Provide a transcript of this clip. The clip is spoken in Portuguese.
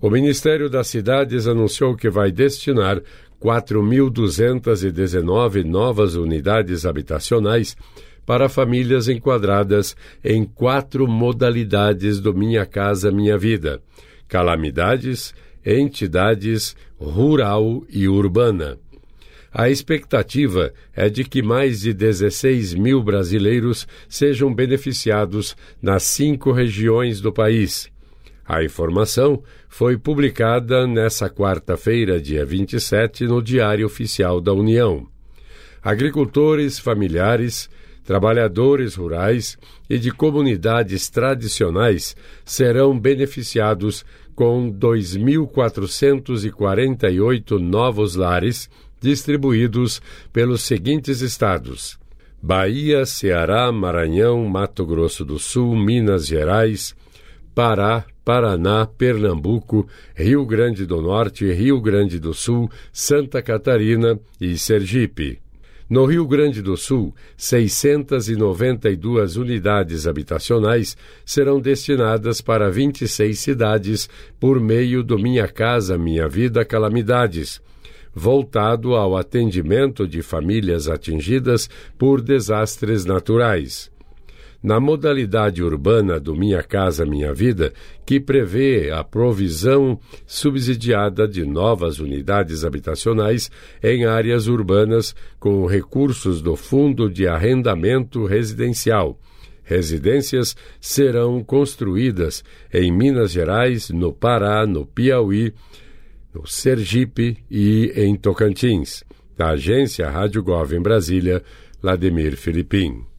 O Ministério das Cidades anunciou que vai destinar 4.219 novas unidades habitacionais para famílias enquadradas em 4 modalidades do Minha Casa Minha Vida: calamidades, entidades, rural e urbana. A expectativa é de que mais de 16 mil brasileiros sejam beneficiados nas 5 regiões do país. A informação foi publicada nesta quarta-feira, dia 27, no Diário Oficial da União. Agricultores, familiares, trabalhadores rurais e de comunidades tradicionais serão beneficiados com 2.448 novos lares distribuídos pelos seguintes estados: Bahia, Ceará, Maranhão, Mato Grosso do Sul, Minas Gerais, Pará, Paraná, Pernambuco, Rio Grande do Norte, Rio Grande do Sul, Santa Catarina e Sergipe. No Rio Grande do Sul, 692 unidades habitacionais serão destinadas para 26 cidades por meio do Minha Casa Minha Vida Calamidades, voltado ao atendimento de famílias atingidas por desastres naturais. Na modalidade urbana do Minha Casa Minha Vida, que prevê a provisão subsidiada de novas unidades habitacionais em áreas urbanas com recursos do Fundo de Arrendamento Residencial, residências serão construídas em Minas Gerais, no Pará, no Piauí, no Sergipe e em Tocantins. Da agência Rádio Gov em Brasília, Lademir Filipim.